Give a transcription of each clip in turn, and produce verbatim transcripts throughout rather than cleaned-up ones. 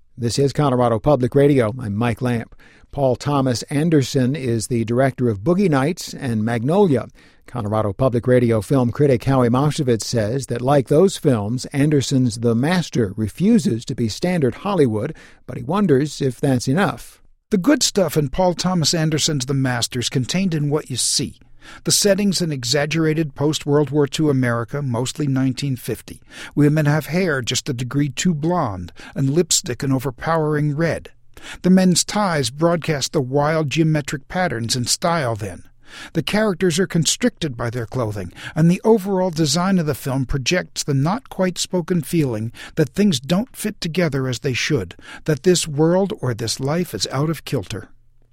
This is Colorado Public Radio. I'm Mike Lamp. Paul Thomas Anderson is the director of Boogie Nights and Magnolia. Colorado Public Radio film critic Howie Moshovitz says that, like those films, Anderson's The Master refuses to be standard Hollywood, but he wonders if that's enough. The good stuff in Paul Thomas Anderson's The Master is contained in what you see. The setting's an exaggerated post-World War Two America, mostly nineteen fifty. Women have hair just a degree too blonde and lipstick an overpowering red. The men's ties broadcast the wild geometric patterns and style then. The characters are constricted by their clothing, and the overall design of the film projects the not-quite-spoken feeling that things don't fit together as they should, that this world or this life is out of kilter.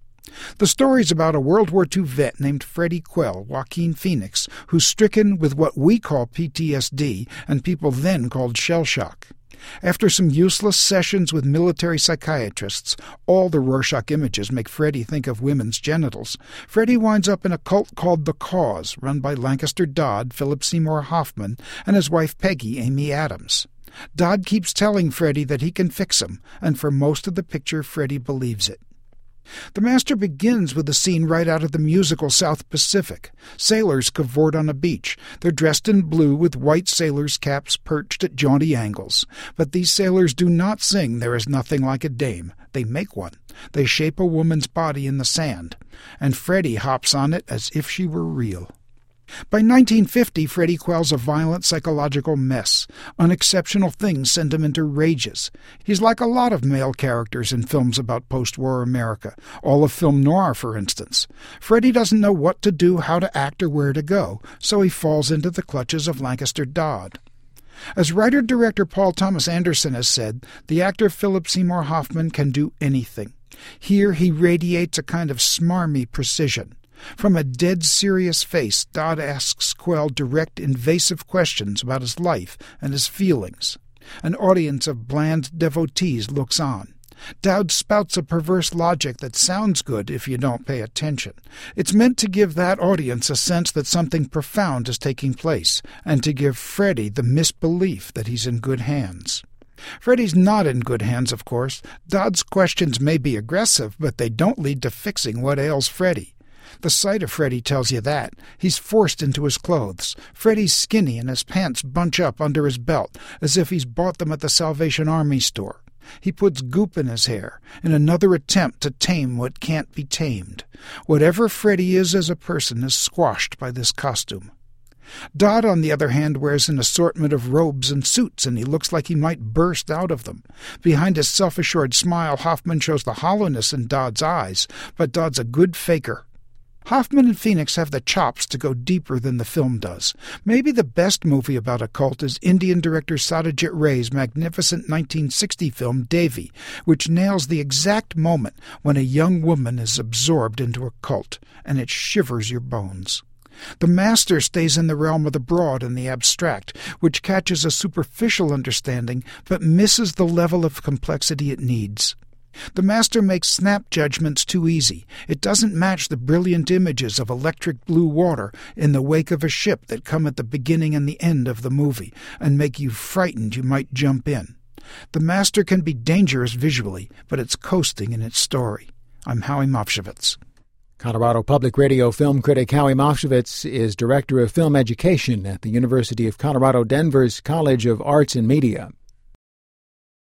The story's about a World War Two vet named Freddie Quell, Joaquin Phoenix, who's stricken with what we call P T S D and people then called shell shock. After some useless sessions with military psychiatrists, all the Rorschach images make Freddie think of women's genitals. Freddie winds up in a cult called The Cause, run by Lancaster Dodd, Philip Seymour Hoffman, and his wife Peggy, Amy Adams. Dodd keeps telling Freddie that he can fix him, and for most of the picture, Freddie believes it. The Master begins with a scene right out of the musical South Pacific. Sailors cavort on a beach. They're dressed in blue with white sailors' caps perched at jaunty angles. But these sailors do not sing There Is Nothing Like a Dame. They make one. They shape a woman's body in the sand. And Freddie hops on it as if she were real. By nineteen fifty, Freddie Quell's a violent psychological mess. Unexceptional things send him into rages. He's like a lot of male characters in films about post-war America, all of film noir, for instance. Freddie doesn't know what to do, how to act, or where to go, so he falls into the clutches of Lancaster Dodd. As writer-director Paul Thomas Anderson has said, the actor Philip Seymour Hoffman can do anything. Here he radiates a kind of smarmy precision. From a dead-serious face, Dodd asks Quell direct, invasive questions about his life and his feelings. An audience of bland devotees looks on. Dowd spouts a perverse logic that sounds good if you don't pay attention. It's meant to give that audience a sense that something profound is taking place, and to give Freddie the misbelief that he's in good hands. Freddie's not in good hands, of course. Dodd's questions may be aggressive, but they don't lead to fixing what ails Freddie. The sight of Freddie tells you that. He's forced into his clothes. Freddie's skinny and his pants bunch up under his belt, as if he's bought them at the Salvation Army store. He puts goop in his hair, in another attempt to tame what can't be tamed. Whatever Freddie is as a person is squashed by this costume. Dodd, on the other hand, wears an assortment of robes and suits, and he looks like he might burst out of them. Behind his self-assured smile, Hoffman shows the hollowness in Dodd's eyes, but Dodd's a good faker. Hoffman and Phoenix have the chops to go deeper than the film does. Maybe the best movie about a cult is Indian director Satyajit Ray's magnificent nineteen sixty film Devi, which nails the exact moment when a young woman is absorbed into a cult, and it shivers your bones. The Master stays in the realm of the broad and the abstract, which catches a superficial understanding but misses the level of complexity it needs. The Master makes snap judgments too easy. It doesn't match the brilliant images of electric blue water in the wake of a ship that come at the beginning and the end of the movie and make you frightened you might jump in. The Master can be dangerous visually, but it's coasting in its story. I'm Howie Moshovitz. Colorado Public Radio film critic Howie Moshovitz is Director of Film Education at the University of Colorado Denver's College of Arts and Media.